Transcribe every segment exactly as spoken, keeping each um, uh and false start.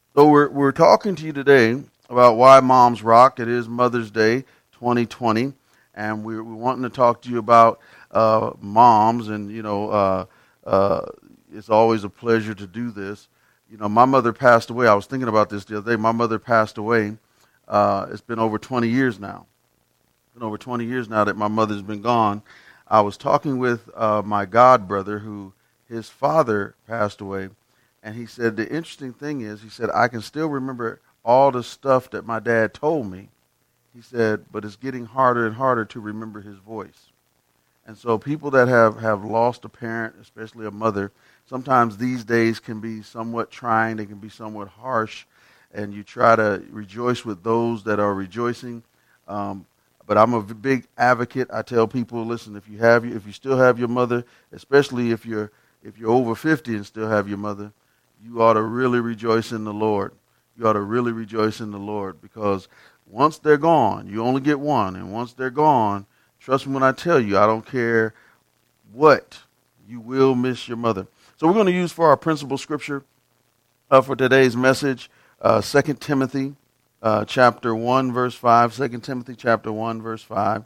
So we're we're talking to you today about why moms rock. It is Mother's Day twenty twenty, and we're, we're wanting to talk to you about uh, moms. And you know, uh, uh, it's always a pleasure to do this. You know, my mother passed away. I was thinking about this the other day. My mother passed away. Uh, it's been over twenty years now. It's been over twenty years now that my mother's been gone. I was talking with uh, my god brother, who his father passed away. And he said, the interesting thing is, he said, I can still remember all the stuff that my dad told me. He said, but it's getting harder and harder to remember his voice. And so people that have, have lost a parent, especially a mother, sometimes these days can be somewhat trying. They can be somewhat harsh. And you try to rejoice with those that are rejoicing. Um, but I'm a big advocate. I tell people, listen, if you have, if you still have your mother, especially if you're, if you're over fifty and still have your mother, you ought to really rejoice in the Lord. You ought to really rejoice in the Lord, because once they're gone, you only get one. And once they're gone, trust me when I tell you, I don't care what, you will miss your mother. So we're going to use for our principal scripture uh, for today's message, uh, Second Timothy uh, chapter one, verse five. Second Timothy chapter one, verse five.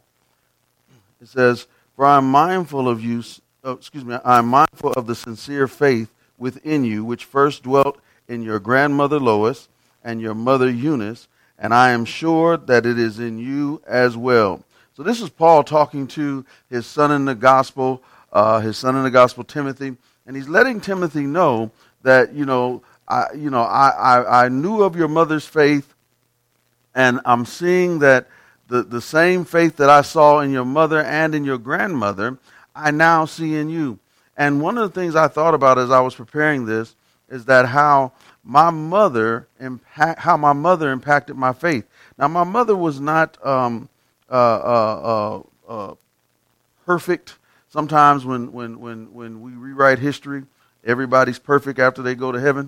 It says, for I am mindful of you, oh, excuse me, I am mindful of the sincere faith within you, which first dwelt in your grandmother Lois and your mother Eunice, and I am sure that it is in you as well. So this is Paul talking to his son in the gospel, uh, his son in the gospel, Timothy, and he's letting Timothy know that, you know, I, you know, I, I, I knew of your mother's faith, and I'm seeing that the, the same faith that I saw in your mother and in your grandmother, I now see in you. And one of the things I thought about as I was preparing this is that how my mother impact, how my mother impacted my faith. Now, my mother was not um, uh, uh, uh, uh, perfect. Sometimes when, when, when, when we rewrite history, everybody's perfect after they go to heaven.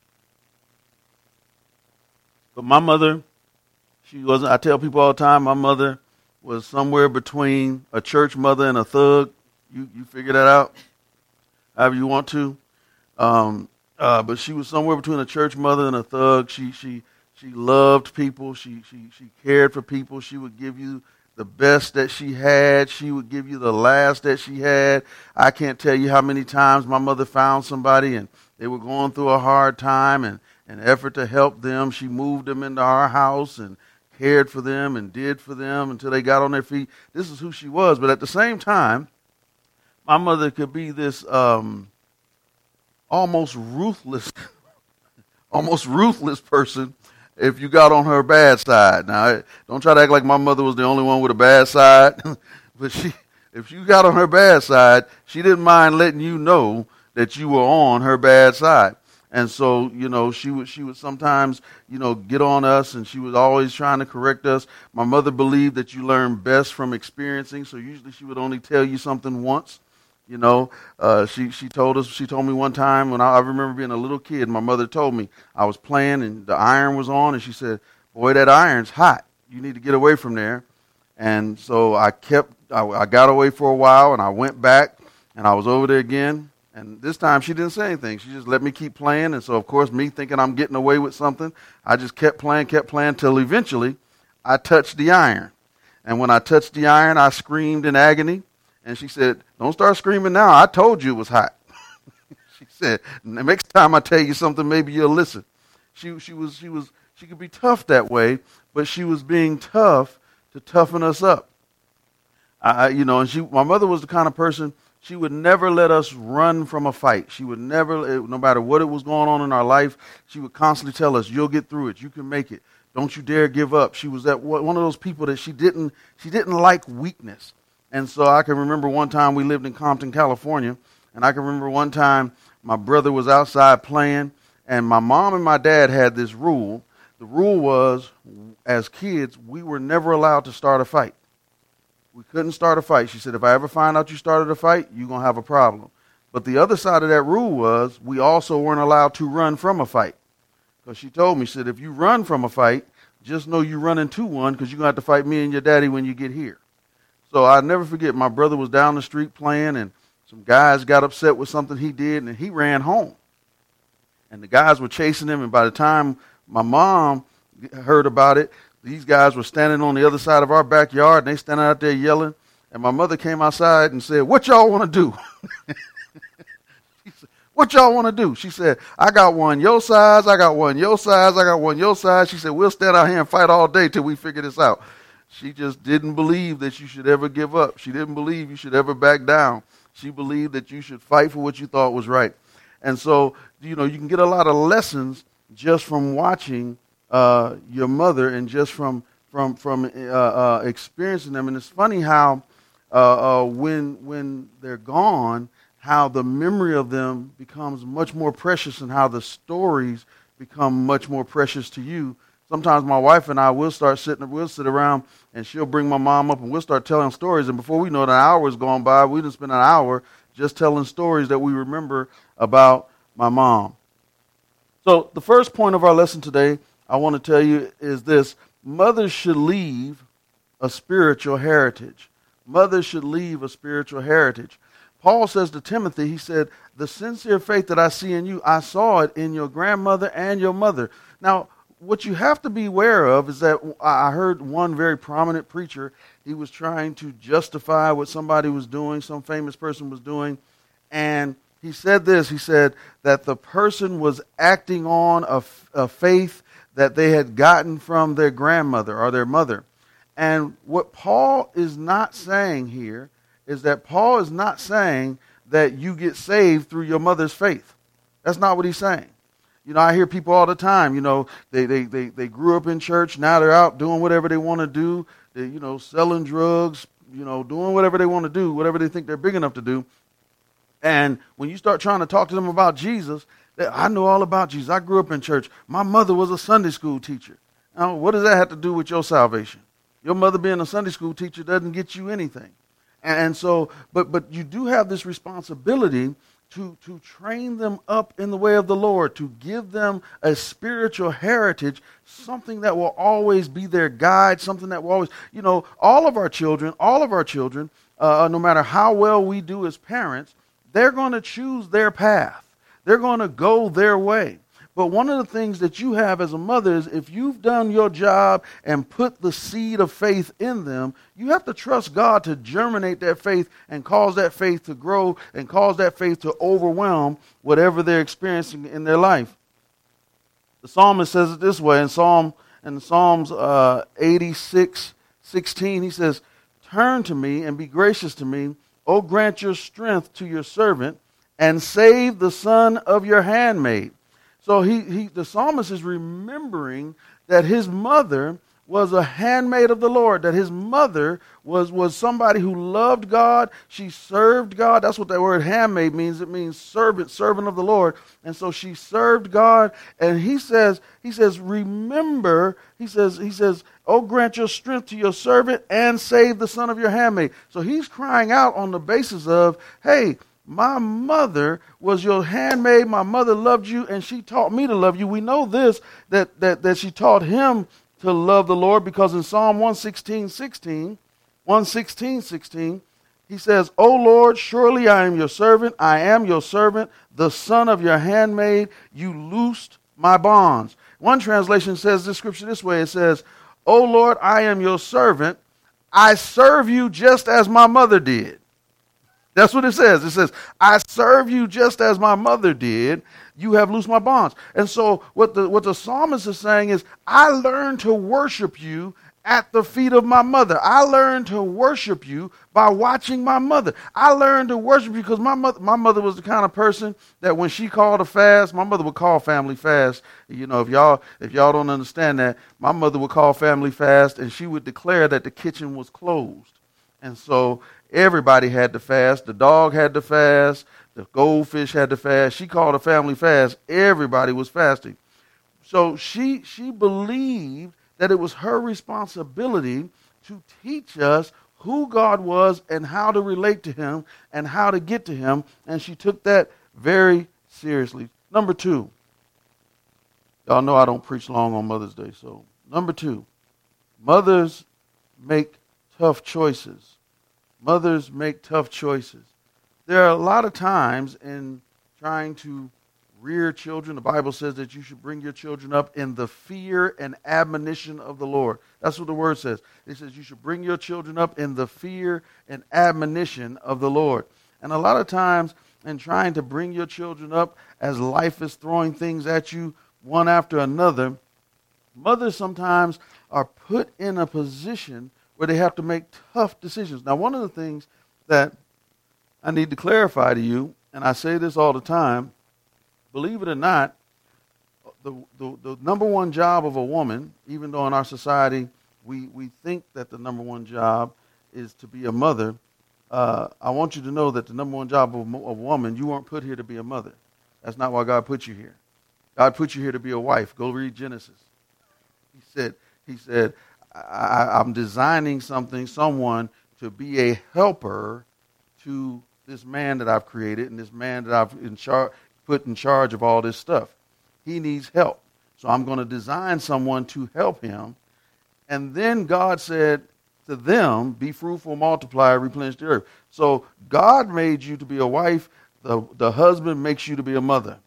But my mother, she wasn't. I tell people all the time, my mother was somewhere between a church mother and a thug. You you figure that out however you want to. Um, uh, but she was somewhere between a church mother and a thug. She she she loved people. She she she cared for people. She would give you the best that she had. She would give you the last that she had. I can't tell you how many times my mother found somebody and they were going through a hard time, and an effort to help them, she moved them into our house and cared for them and did for them until they got on their feet. This is who she was. But at the same time, my mother could be this um, almost ruthless, almost ruthless person if you got on her bad side. Now, don't try to act like my mother was the only one with a bad side, but she, if you got on her bad side, she didn't mind letting you know that you were on her bad side. And so, you know, she would she would sometimes, you know, get on us, and she was always trying to correct us. My mother believed that you learn best from experiencing, so usually she would only tell you something once. You know, uh, she, she told us, she told me one time when I, I remember being a little kid, my mother told me I was playing and the iron was on, and she said, boy, that iron's hot. You need to get away from there. And so I kept, I, I got away for a while, and I went back, and I was over there again. And this time she didn't say anything. She just let me keep playing. And so, of course, me thinking I'm getting away with something, I just kept playing, kept playing till eventually I touched the iron. And when I touched the iron, I screamed in agony. And she said, don't start screaming now. I told you it was hot. She said, next time I tell you something, maybe you'll listen. She she was she was she could be tough that way, but she was being tough to toughen us up. I you know, and she my mother was the kind of person, she would never let us run from a fight. She would never, no matter what it was going on in our life, she would constantly tell us, you'll get through it. You can make it. Don't you dare give up. She was that one of those people that she didn't she didn't like weakness. And so I can remember one time we lived in Compton, California, and I can remember one time my brother was outside playing, and my mom and my dad had this rule. The rule was, as kids, we were never allowed to start a fight. We couldn't start a fight. She said, if I ever find out you started a fight, you're going to have a problem. But the other side of that rule was we also weren't allowed to run from a fight. Because she told me, she said, if you run from a fight, just know you run into one, because you're going to have to fight me and your daddy when you get here. So I'll never forget, my brother was down the street playing, and some guys got upset with something he did, and he ran home. And the guys were chasing him, and by the time my mom heard about it, these guys were standing on the other side of our backyard, and they standing out there yelling. And my mother came outside and said, "What y'all want to do?" She said, "What y'all want to do?" She said, "I got one your size, I got one your size, I got one your size." She said, "We'll stand out here and fight all day till we figure this out." She just didn't believe that you should ever give up. She didn't believe you should ever back down. She believed that you should fight for what you thought was right. And so, you know, you can get a lot of lessons just from watching uh, your mother and just from from from uh, uh, experiencing them. And it's funny how uh, uh, when when they're gone, how the memory of them becomes much more precious, and how the stories become much more precious to you. Sometimes my wife and I will start sitting, we'll sit around, and she'll bring my mom up, and we'll start telling stories. And before we know it, an hour has gone by. We didn't spend an hour just telling stories that we remember about my mom. So the first point of our lesson today, I want to tell you, is this: mothers should leave a spiritual heritage. Mothers should leave a spiritual heritage. Paul says to Timothy, he said, "The sincere faith that I see in you, I saw it in your grandmother and your mother." Now, what you have to be aware of is that I heard one very prominent preacher, he was trying to justify what somebody was doing, some famous person was doing, and he said this, he said that the person was acting on a, a faith that they had gotten from their grandmother or their mother. And what Paul is not saying here is that Paul is not saying that you get saved through your mother's faith. That's not what he's saying. You know, I hear people all the time, you know, they, they, they, they grew up in church, now they're out doing whatever they want to do, they, you know, selling drugs, you know, doing whatever they want to do, whatever they think they're big enough to do. And when you start trying to talk to them about Jesus, they, I know all about Jesus. I grew up in church. My mother was a Sunday school teacher. Now, what does that have to do with your salvation? Your mother being a Sunday school teacher doesn't get you anything. And, and so, but but you do have this responsibility to, to train them up in the way of the Lord, to give them a spiritual heritage, something that will always be their guide, something that will always, you know, all of our children, all of our children, uh, no matter how well we do as parents, they're going to choose their path. They're going to go their way. But one of the things that you have as a mother is if you've done your job and put the seed of faith in them, you have to trust God to germinate that faith and cause that faith to grow and cause that faith to overwhelm whatever they're experiencing in their life. The psalmist says it this way in Psalm in Psalms uh, eighty-six sixteen. He says, "Turn to me and be gracious to me. O grant your strength to your servant and save the son of your handmaid." So he, he, the psalmist is remembering that his mother was a handmaid of the Lord, that his mother was, was somebody who loved God. She served God. That's what that word handmaid means. It means servant, servant of the Lord. And so she served God. And he says, he says, remember, he says, he says, "Oh, grant your strength to your servant and save the son of your handmaid." So he's crying out on the basis of, hey, my mother was your handmaid. My mother loved you, and she taught me to love you. We know this, that that, that she taught him to love the Lord, because in Psalm one sixteen sixteen, one sixteen sixteen, he says, "O Lord, surely I am your servant. I am your servant, the son of your handmaid. You loosed my bonds." One translation says this scripture this way. It says, "O Lord, I am your servant. I serve you just as my mother did." That's what it says. It says, "I serve you just as my mother did. You have loosed my bonds." And so what the what the psalmist is saying is, I learned to worship you at the feet of my mother. I learned to worship you by watching my mother. I learned to worship you because my mother, my mother was the kind of person that when she called a fast, my mother would call family fast. You know, if y'all if y'all don't understand that, my mother would call family fast, and she would declare that the kitchen was closed. And so everybody had to fast. The dog had to fast. The goldfish had to fast. She called a family fast. Everybody was fasting. So she she believed that it was her responsibility to teach us who God was and how to relate to him and how to get to him. And she took that very seriously. Number two. Y'all know I don't preach long on Mother's Day. So number two, mothers make tough choices. Mothers make tough choices. There are a lot of times in trying to rear children. The Bible says that you should bring your children up in the fear and admonition of the Lord. That's what the word says. It says you should bring your children up in the fear and admonition of the Lord. And a lot of times in trying to bring your children up as life is throwing things at you one after another, mothers sometimes are put in a position where they have to make tough decisions. Now, one of the things that I need to clarify to you, and I say this all the time, believe it or not, the, the, the number one job of a woman, even though in our society we, we think that the number one job is to be a mother, uh, I want you to know that the number one job of a woman, you weren't put here to be a mother. That's not why God put you here. God put you here to be a wife. Go read Genesis. He said, he said, I, I'm designing something, someone to be a helper to this man that I've created and this man that I've in char- put in charge of all this stuff. He needs help. So I'm going to design someone to help him. And then God said to them, be fruitful, multiply, replenish the earth. So God made you to be a wife. The, the husband makes you to be a mother.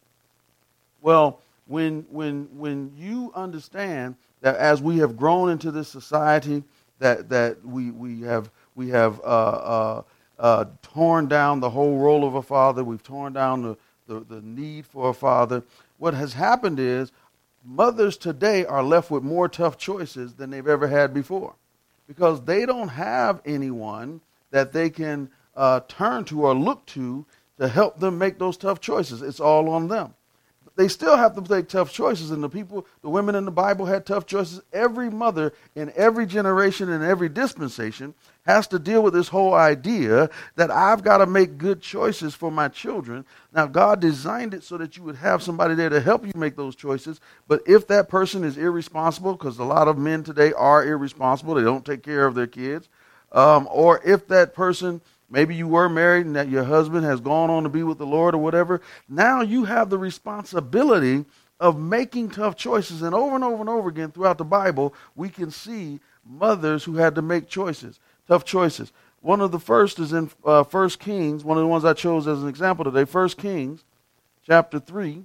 Well, when when when you understand that as we have grown into this society, that that we we have we have uh, uh, uh, torn down the whole role of a father, we've torn down the, the the need for a father. What has happened is mothers today are left with more tough choices than they've ever had before, because they don't have anyone that they can uh, turn to or look to to help them make those tough choices. It's all on them. They still have to make tough choices, and the people, the women in the Bible had tough choices. Every mother in every generation and every dispensation has to deal with this whole idea that I've got to make good choices for my children. Now, God designed it so that you would have somebody there to help you make those choices, but if that person is irresponsible, because a lot of men today are irresponsible, they don't take care of their kids, um, or if that person, maybe you were married and that your husband has gone on to be with the Lord or whatever, now you have the responsibility of making tough choices. And over and over and over again throughout the Bible, we can see mothers who had to make choices, tough choices. One of the first is in uh, First Kings, one of the ones I chose as an example today, First Kings chapter three,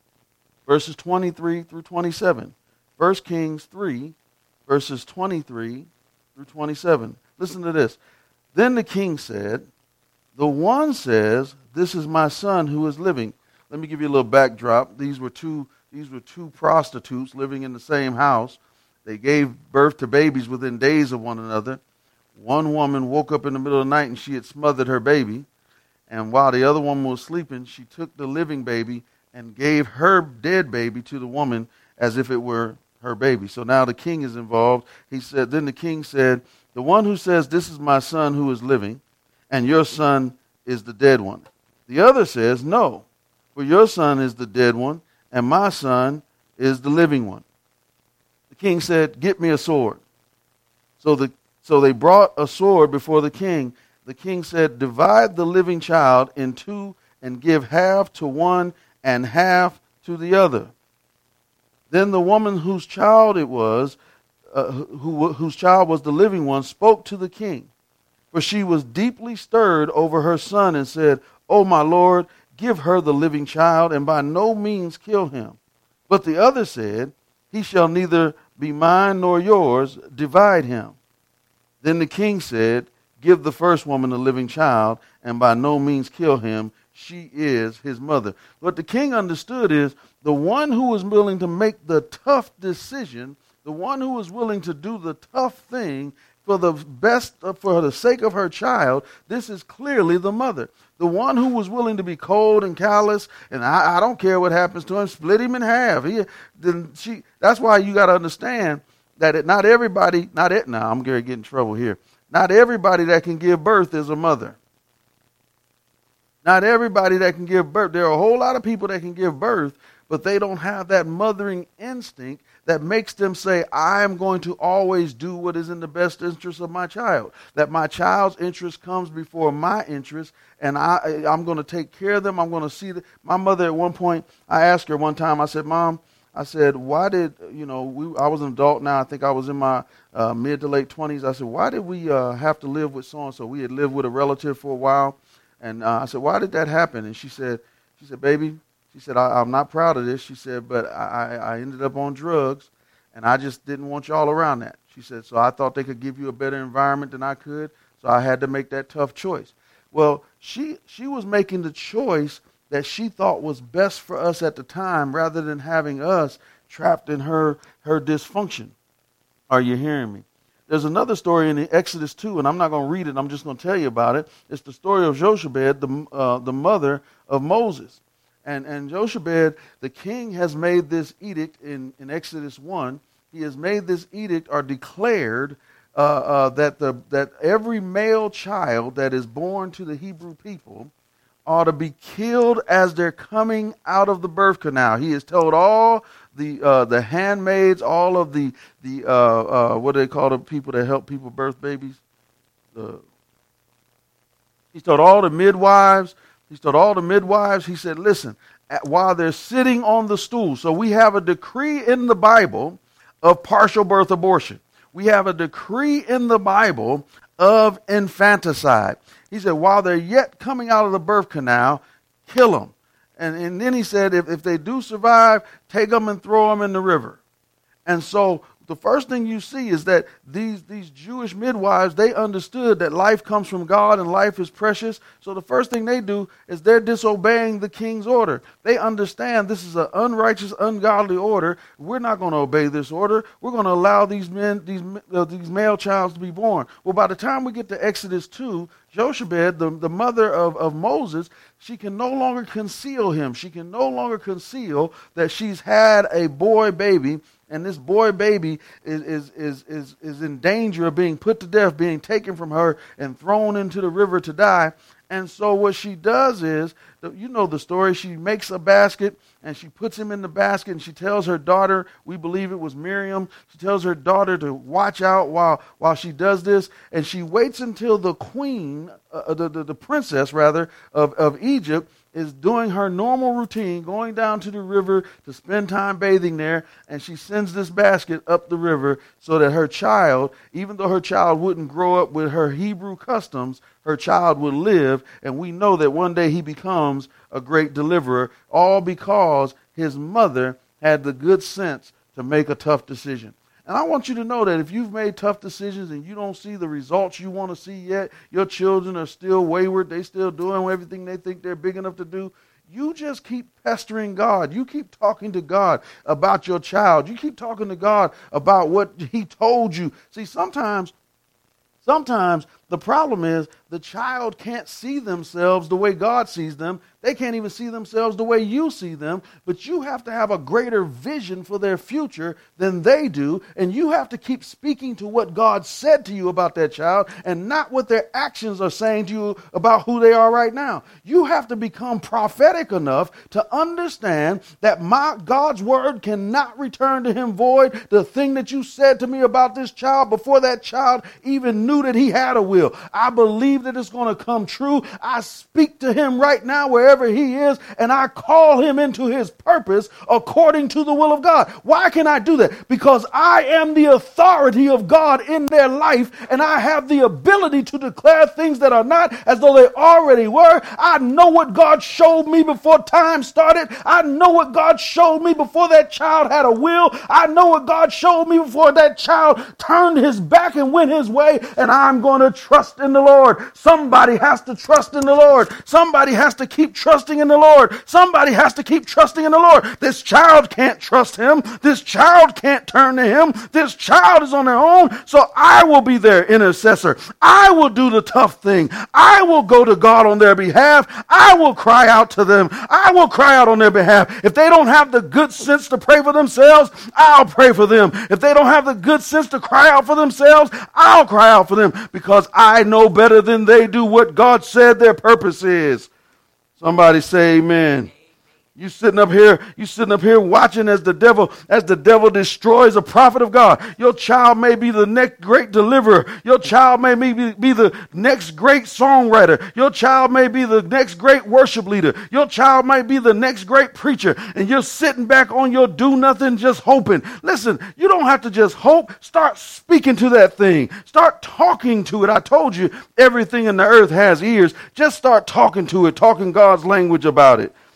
verses twenty-three through twenty-seven. First Kings three, verses twenty-three through twenty-seven. Listen to this. Then the king said, the one says, this is my son who is living. Let me give you a little backdrop. These were two, these were two prostitutes living in the same house. They gave birth to babies within days of one another. One woman woke up in the middle of the night and she had smothered her baby. And while the other woman was sleeping, she took the living baby and gave her dead baby to the woman as if it were her baby. So now the king is involved. He said, then the king said, the one who says, this is my son who is living, and your son is the dead one. The other says, no, for your son is the dead one, and my son is the living one. The king said, get me a sword. So the so they brought a sword before the king. The king said, divide the living child in two and give half to one and half to the other. Then the woman whose child it was, Uh, who, whose child was the living one, spoke to the king. For she was deeply stirred over her son and said, O my lord, give her the living child and by no means kill him. But the other said, he shall neither be mine nor yours, divide him. Then the king said, give the first woman the living child and by no means kill him. She is his mother. What the king understood is the one who was willing to make the tough decision, the one who was willing to do the tough thing for the best, for the sake of her child, this is clearly the mother. The one who was willing to be cold and callous, and I, I don't care what happens to him, split him in half. He, then she. That's why you got to understand that it, not everybody, not it. Now I'm going to get in trouble here. Not everybody that can give birth is a mother. Not everybody that can give birth. There are a whole lot of people that can give birth, but they don't have that mothering instinct that makes them say, I am going to always do what is in the best interest of my child. That my child's interest comes before my interest, and I, I'm going to take care of them. I'm going to see them. My mother, at one point, I asked her one time, I said, Mom, I said, why did, you know, we, I was an adult now. I think I was in my uh, mid to late twenties. I said, why did we uh, have to live with so-and-so? We had lived with a relative for a while. And uh, I said, why did that happen? And she said, she said, baby, She said, I, I'm not proud of this. She said, but I, I ended up on drugs, and I just didn't want y'all around that. She said, so I thought they could give you a better environment than I could, so I had to make that tough choice. Well, she she was making the choice that she thought was best for us at the time rather than having us trapped in her, her dysfunction. Are you hearing me? There's another story in Exodus two, and I'm not going to read it. I'm just going to tell you about it. It's the story of Jochebed, the, uh, the mother of Moses. And, and Jochebed, the king has made this edict in, in Exodus one. He has made this edict or declared uh, uh, that, the, that every male child that is born to the Hebrew people ought to be killed as they're coming out of the birth canal. He has told all the uh, the handmaids, all of the, the uh, uh, what do they call the people that help people birth babies? The, he's told all the midwives, he's told all the midwives, he said, listen, at, while they're sitting on the stool, so we have a decree in the Bible of partial birth abortion. We have a decree in the Bible of infanticide. He said, while they're yet coming out of the birth canal, kill them. And, and then he said, if, if they do survive, take them and throw them in the river. And so the first thing you see is that these, these Jewish midwives, they understood that life comes from God and life is precious. So the first thing they do is they're disobeying the king's order. They understand this is an unrighteous, ungodly order. We're not going to obey this order. We're going to allow these men, these, uh, these male childs to be born. Well, by the time we get to Exodus two, Jochebed, the, the mother of, of Moses, she can no longer conceal him. She can no longer conceal that she's had a boy baby. And this boy baby is, is, is, is, is in danger of being put to death, being taken from her and thrown into the river to die. And so what she does is, you know the story, she makes a basket and she puts him in the basket and she tells her daughter, we believe it was Miriam, she tells her daughter to watch out while, while she does this. And she waits until the queen, uh, the, the, the princess rather, of, of Egypt is doing her normal routine, going down to the river to spend time bathing there, and she sends this basket up the river so that her child, even though her child wouldn't grow up with her Hebrew customs, her child would live, and we know that one day he becomes a great deliverer, all because his mother had the good sense to make a tough decision. And I want you to know that if you've made tough decisions and you don't see the results you want to see yet, your children are still wayward, they still doing everything they think they're big enough to do, you just keep pestering God. You keep talking to God about your child. You keep talking to God about what he told you. See, sometimes, sometimes the problem is the child can't see themselves the way God sees them. They can't even see themselves the way you see them, but you have to have a greater vision for their future than they do, and you have to keep speaking to what God said to you about that child and not what their actions are saying to you about who they are right now. You have to become prophetic enough to understand that my God's word cannot return to him void. The thing that you said to me about this child before that child even knew that he had a will, I believe that it's going to come true. I speak to him right now wherever he is, and I call him into his purpose according to the will of God. Why can I do that? Because I am the authority of God in their life, and I have the ability to declare things that are not as though they already were. I know what God showed me before time started. I know what God showed me before that child had a will. I know what God showed me before that child turned his back and went his way, and I'm going to trust in the Lord. Somebody has to trust in the Lord. Somebody has to keep trusting in the Lord. Somebody has to keep trusting in the Lord. This child can't trust him. This child can't turn to him. This child is on their own. So I will be their intercessor. I will do the tough thing. I will go to God on their behalf. I will cry out to them. I will cry out on their behalf. If they don't have the good sense to pray for themselves, I'll pray for them. If they don't have the good sense to cry out for themselves, I'll cry out for them, because I know better than they do what God said their purpose is. Somebody say amen. You sitting up here, you sitting up here watching as the devil, as the devil destroys a prophet of God. Your child may be the next great deliverer. Your child may be, be the next great songwriter. Your child may be the next great worship leader. Your child might be the next great preacher. And you're sitting back on your do nothing, just hoping. Listen, you don't have to just hope. Start speaking to that thing. Start talking to it. I told you everything in the earth has ears. Just start talking to it, talking God's language about it.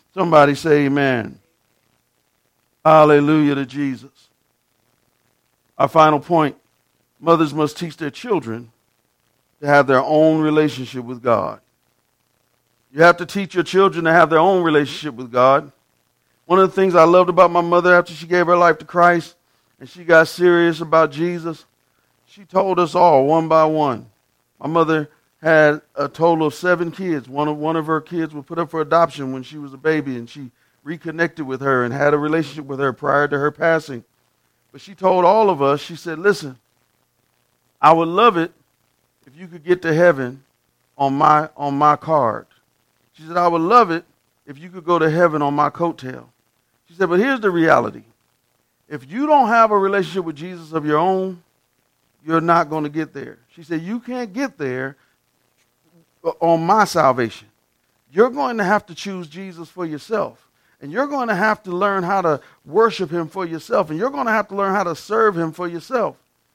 Somebody say amen. Hallelujah to Jesus. Our final point, mothers must teach their children to have their own relationship with God. You have to teach your children to have their own relationship with God. One of the things I loved about my mother after she gave her life to Christ and she got serious about Jesus, she told us all one by one. My mother had a total of seven kids. One of, one of her kids was put up for adoption when she was a baby, and she reconnected with her and had a relationship with her prior to her passing. But she told all of us, she said, listen, I would love it if you could get to heaven on my on my card. She said, I would love it if you could go to heaven on my coattail. She said, but here's the reality. If you don't have a relationship with Jesus of your own, you're not going to get there. She said, you can't get there on my salvation. You're going to have to choose Jesus for yourself. And you're going to have to learn how to worship him for yourself. And you're going to have to learn how to serve him for yourself.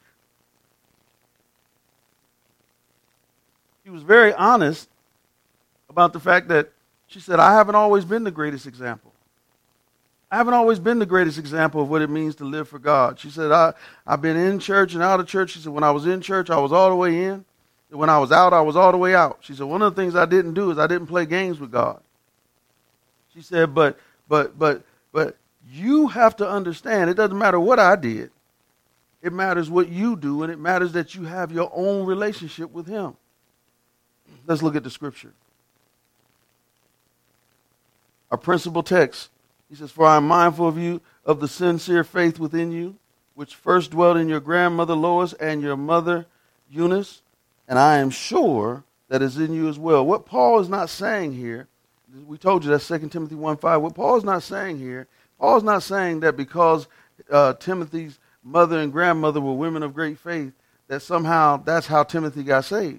She was very honest about the fact that she said, I haven't always been the greatest example. I haven't always been the greatest example of what it means to live for God. She said, I, I've been in church and out of church. She said, when I was in church, I was all the way in. And when I was out, I was all the way out. She said, one of the things I didn't do is I didn't play games with God. She said, but But but but you have to understand, it doesn't matter what I did. It matters what you do, and it matters that you have your own relationship with him. Let's look at the scripture. Our principal text, he says, for I am mindful of you, of the sincere faith within you, which first dwelt in your grandmother Lois and your mother Eunice, and I am sure that is in you as well. What Paul is not saying here, we told you that's Second Timothy one five. What Paul is not saying here, Paul is not saying that because uh, Timothy's mother and grandmother were women of great faith, that somehow that's how Timothy got saved.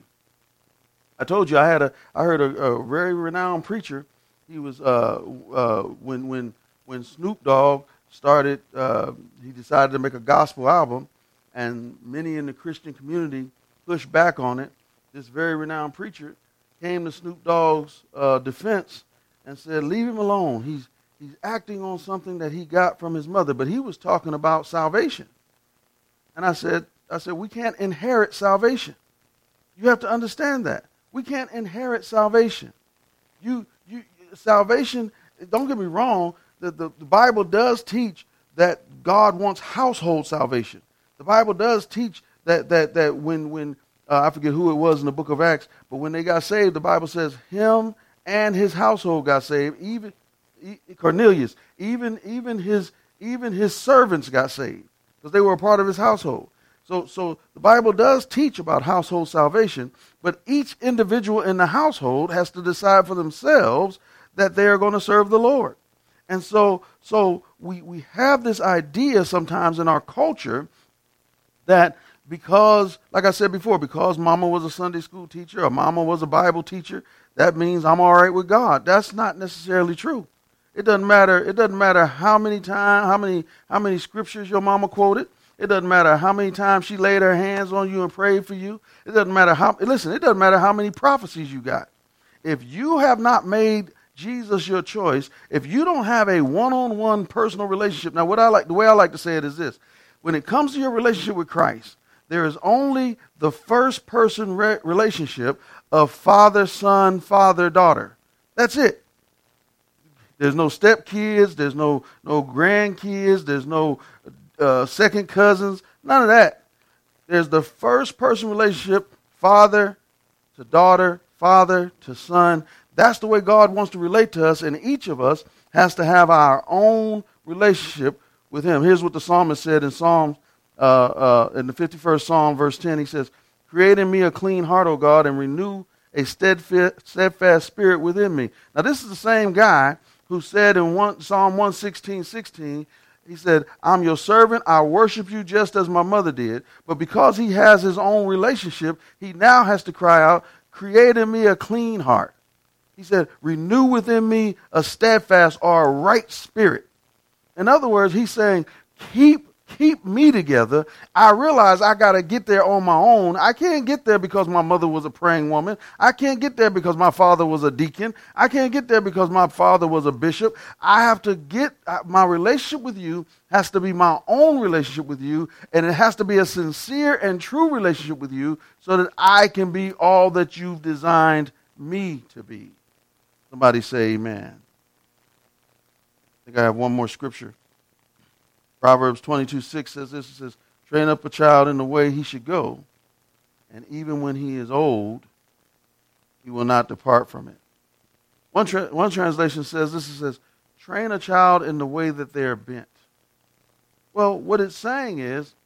I told you I had a I heard a, a very renowned preacher. He was uh, uh, when when when Snoop Dogg started. Uh, he decided to make a gospel album, and many in the Christian community pushed back on it. This very renowned preacher came to Snoop Dogg's uh, defense and said, leave him alone. He's he's acting on something that he got from his mother, but he was talking about salvation. And I said, I said, we can't inherit salvation. You have to understand that. We can't inherit salvation. You you salvation, don't get me wrong, the, the, the Bible does teach that God wants household salvation. The Bible does teach that that that when when Uh, I forget who it was in the book of Acts, but when they got saved, the Bible says him and his household got saved. Even Cornelius, even even his even his servants got saved because they were a part of his household. So, so the Bible does teach about household salvation, but each individual in the household has to decide for themselves that they are going to serve the Lord. And so, so we we have this idea sometimes in our culture that because, like I said before, because mama was a Sunday school teacher or mama was a Bible teacher, that means I'm all right with God. That's not necessarily true. It doesn't matter. It doesn't matter how many times, how many, how many scriptures your mama quoted. It doesn't matter how many times she laid her hands on you and prayed for you. It doesn't matter how, listen, it doesn't matter how many prophecies you got. If you have not made Jesus your choice, if you don't have a one-on-one personal relationship, now what I like, the way I like to say it is this: when it comes to your relationship with Christ, there is only the first person re- relationship of father, son, father, daughter. That's it. There's no stepkids. There's no no grandkids. There's no uh, second cousins. None of that. There's the first person relationship, father to daughter, father to son. That's the way God wants to relate to us, and each of us has to have our own relationship with him. Here's what the psalmist said in Psalms, uh, uh, in the fifty-first Psalm, verse ten. He says, "Create in me a clean heart, O God, and renew a steadfast, steadfast spirit within me." Now, this is the same guy who said in one, Psalm one sixteen, sixteen, he said, "I'm your servant, I worship you just as my mother did." But because he has his own relationship, he now has to cry out, "Create in me a clean heart." He said, "Renew within me a steadfast or a right spirit." In other words, he's saying, keep keep me together. I realize I got to get there on my own. I can't get there because my mother was a praying woman. I can't get there because my father was a deacon. I can't get there because my father was a bishop. I have to get, my relationship with you has to be my own relationship with you, and it has to be a sincere and true relationship with you so that I can be all that you've designed me to be. Somebody say amen. I think I have one more scripture. Proverbs twenty-two six says this. It says, train up a child in the way he should go, and even when he is old, he will not depart from it. One, tra- one translation says this. It says, train a child in the way that they are bent. Well, what it's saying is,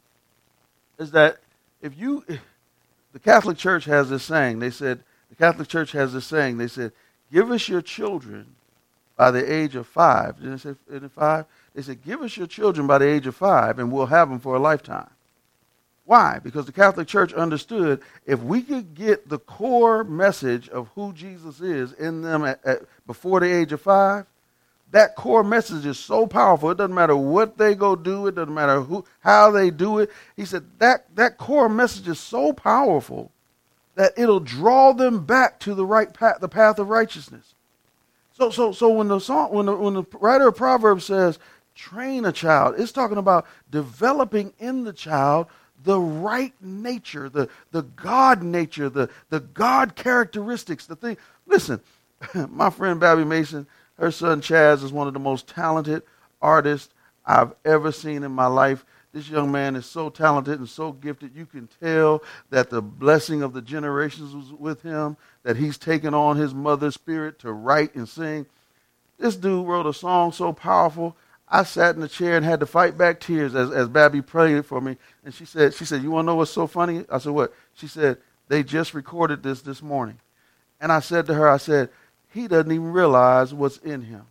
is that if you, the Catholic Church has this saying. They said, the Catholic Church has this saying. They said, give us your children by the age of five. Didn't they say in five? They said, give us your children by the age of five, and we'll have them for a lifetime. Why? Because the Catholic Church understood if we could get the core message of who Jesus is in them at, at, before the age of five, that core message is so powerful. It doesn't matter what they go do. It doesn't matter who, how they do it. He said that, that core message is so powerful that it'll draw them back to the right path, the path of righteousness. So, so, so when the song, when the, when the writer of Proverbs says, train a child, it's talking about developing in the child the right nature, the, the God nature, the, the God characteristics, the thing. Listen, my friend Babby Mason, her son Chaz is one of the most talented artists I've ever seen in my life. This young man is so talented and so gifted. You can tell that the blessing of the generations was with him, that he's taken on his mother's spirit to write and sing. This dude wrote a song so powerful, I sat in the chair and had to fight back tears as, as Babby prayed for me. And she said, she said, you want to know what's so funny? I said, what? She said, they just recorded this this morning. And I said to her, I said, he doesn't even realize what's in him.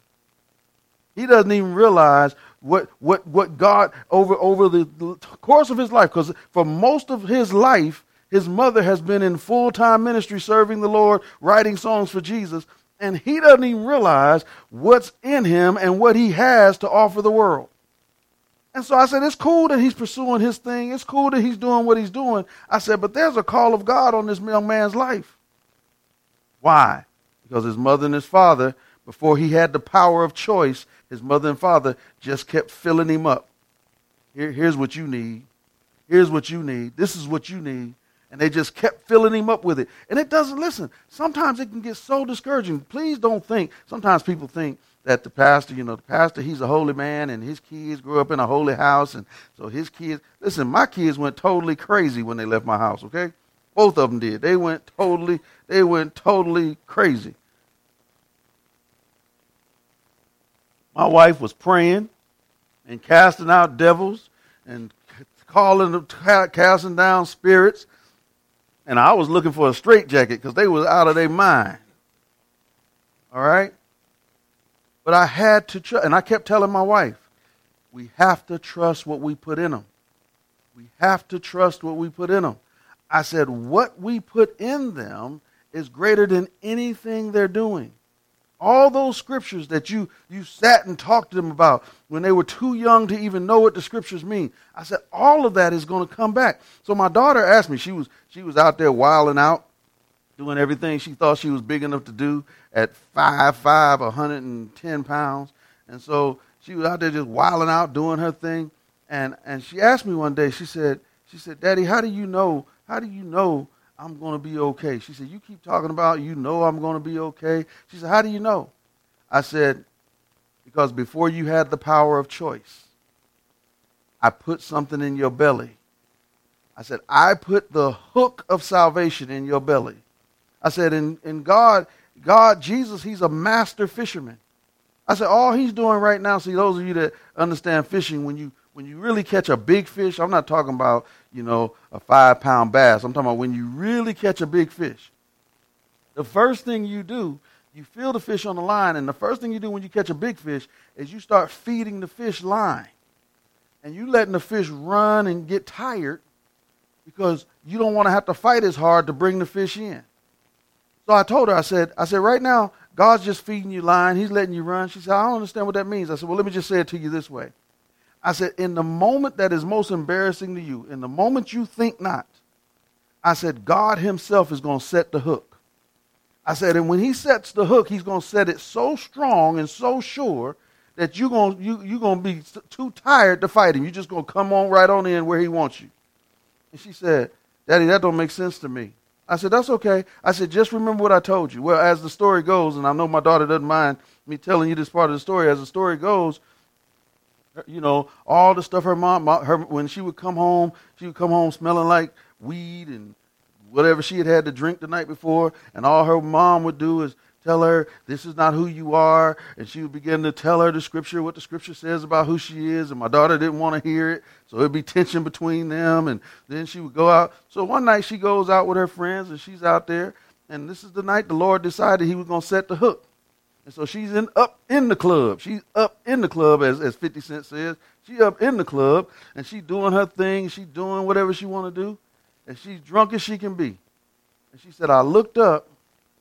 He doesn't even realize what what what God, over, over the, the course of his life, because for most of his life, his mother has been in full-time ministry serving the Lord, writing songs for Jesus, and he doesn't even realize what's in him and what he has to offer the world. And so I said, it's cool that he's pursuing his thing. It's cool that he's doing what he's doing. I said, but there's a call of God on this young man's life. Why? Because his mother and his father, before he had the power of choice, his mother and father just kept filling him up. Here, here's what you need. Here's what you need. This is what you need. And they just kept filling him up with it. And it doesn't, listen, sometimes it can get so discouraging. Please don't think, sometimes people think that the pastor, you know, the pastor, he's a holy man and his kids grew up in a holy house. And so his kids, listen, my kids went totally crazy when they left my house, okay? Both of them did. They went totally, they went totally crazy. My wife was praying and casting out devils and calling, casting down spirits. And I was looking for a straitjacket because they was out of their mind. All right? But I had to trust, and I kept telling my wife, we have to trust what we put in them. We have to trust what we put in them. I said, what we put in them is greater than anything they're doing. All those scriptures that you, you sat and talked to them about when they were too young to even know what the scriptures mean. I said, all of that is going to come back. So my daughter asked me, she was she was out there wilding out, doing everything she thought she was big enough to do at five five, one hundred ten pounds. And so she was out there just wilding out, doing her thing. And and she asked me one day, she said, she said, Daddy, how do you know, how do you know I'm going to be okay? She said, you keep talking about, you know I'm going to be okay. She said, how do you know? I said, because before you had the power of choice, I put something in your belly. I said, I put the hook of salvation in your belly. I said, in, in God, God, Jesus, he's a master fisherman. I said, all he's doing right now, see, those of you that understand fishing, when you when you really catch a big fish, I'm not talking about, you know, a five pound bass. I'm talking about when you really catch a big fish. The first thing you do, you feel the fish on the line, and the first thing you do when you catch a big fish is you start feeding the fish line. And you letting the fish run and get tired because you don't want to have to fight as hard to bring the fish in. So I told her, I said, I said, right now, God's just feeding you line. He's letting you run. She said, I don't understand what that means. I said, well, let me just say it to you this way. I said, in the moment that is most embarrassing to you, in the moment you think not, I said, God himself is going to set the hook. I said, and when he sets the hook, he's going to set it so strong and so sure that you're going you, you're going to be too tired to fight him. You're just going to come on right on in where he wants you. And she said, Daddy, that don't make sense to me. I said, that's okay. I said, just remember what I told you. Well, as the story goes, and I know my daughter doesn't mind me telling you this part of the story, as the story goes, you know, all the stuff her mom, her when she would come home, she would come home smelling like weed and whatever she had had to drink the night before, and all her mom would do is tell her, this is not who you are, and she would begin to tell her the scripture, what the scripture says about who she is, and my daughter didn't want to hear it, so it'd be tension between them, and then she would go out. So one night she goes out with her friends, and she's out there, and this is the night the Lord decided he was going to set the hook. And so she's in up in the club. She's up in the club, as, as fifty Cent says. She up in the club, and she doing her thing, she doing whatever she want to do. And she's drunk as she can be. And she said, I looked up,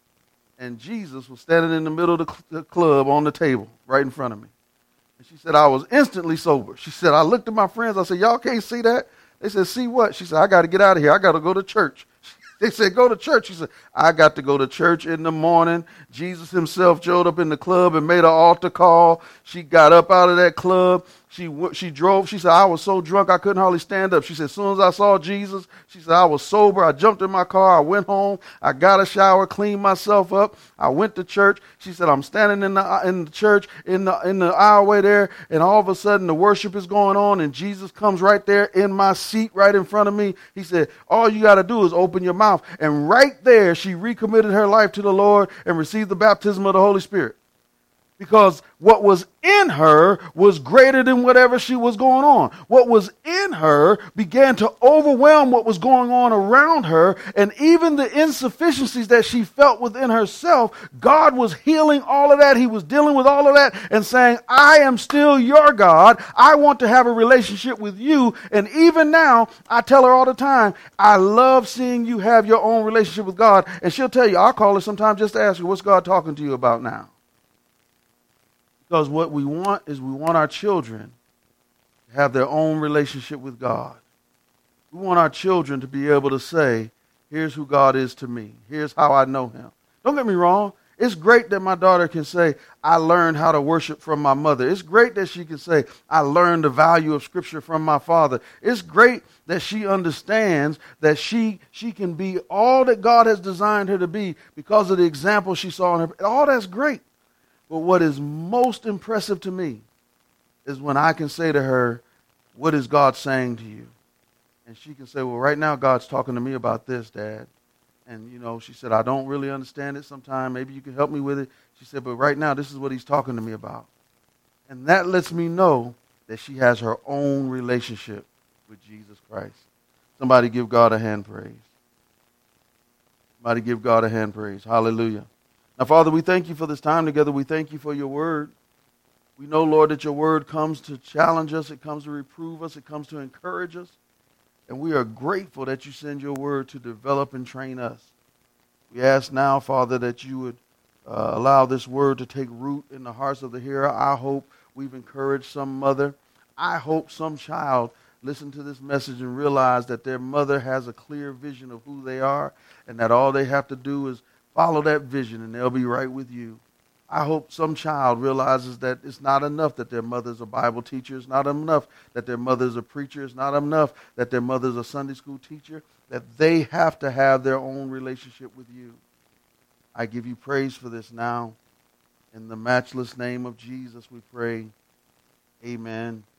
and Jesus was standing in the middle of the, cl- the club on the table right in front of me. And she said, I was instantly sober. She said, I looked at my friends. I said, y'all can't see that? They said, see what? She said, I got to get out of here. I got to go to church. They said, go to church. She said, I got to go to church in the morning. Jesus himself showed up in the club and made an altar call. She got up out of that club. She she drove. She said, I was so drunk I couldn't hardly stand up. She said, as soon as I saw Jesus, she said, I was sober. I jumped in my car. I went home. I got a shower, cleaned myself up. I went to church. She said, I'm standing in the in the church in the in the aisleway there, and all of a sudden the worship is going on, and Jesus comes right there in my seat, right in front of me. He said, all you got to do is open your mouth. And right there, she recommitted her life to the Lord and received the baptism of the Holy Spirit. Because what was in her was greater than whatever she was going on. What was in her began to overwhelm what was going on around her. And even the insufficiencies that she felt within herself, God was healing all of that. He was dealing with all of that and saying, I am still your God. I want to have a relationship with you. And even now, I tell her all the time, I love seeing you have your own relationship with God. And she'll tell you, I'll call her sometime just to ask her, what's God talking to you about now? Because what we want is we want our children to have their own relationship with God. We want our children to be able to say, here's who God is to me. Here's how I know him. Don't get me wrong. It's great that my daughter can say, I learned how to worship from my mother. It's great that she can say, I learned the value of Scripture from my father. It's great that she understands that she, she can be all that God has designed her to be because of the example she saw in her. All that's great. But what is most impressive to me is when I can say to her, what is God saying to you? And she can say, well, right now God's talking to me about this, Dad. And, you know, she said, I don't really understand it sometimes. Maybe you can help me with it. She said, but right now this is what he's talking to me about. And that lets me know that she has her own relationship with Jesus Christ. Somebody give God a hand praise. Somebody give God a hand praise. Hallelujah. Now, Father, we thank you for this time together. We thank you for your word. We know, Lord, that your word comes to challenge us. It comes to reprove us. It comes to encourage us. And we are grateful that you send your word to develop and train us. We ask now, Father, that you would uh, allow this word to take root in the hearts of the hearer. I hope we've encouraged some mother. I hope some child listen to this message and realize that their mother has a clear vision of who they are and that all they have to do is follow that vision and they'll be right with you. I hope some child realizes that it's not enough that their mother's a Bible teacher. It's not enough that their mother's a preacher. It's not enough that their mother's a Sunday school teacher, that they have to have their own relationship with you. I give you praise for this now. In the matchless name of Jesus we pray. Amen.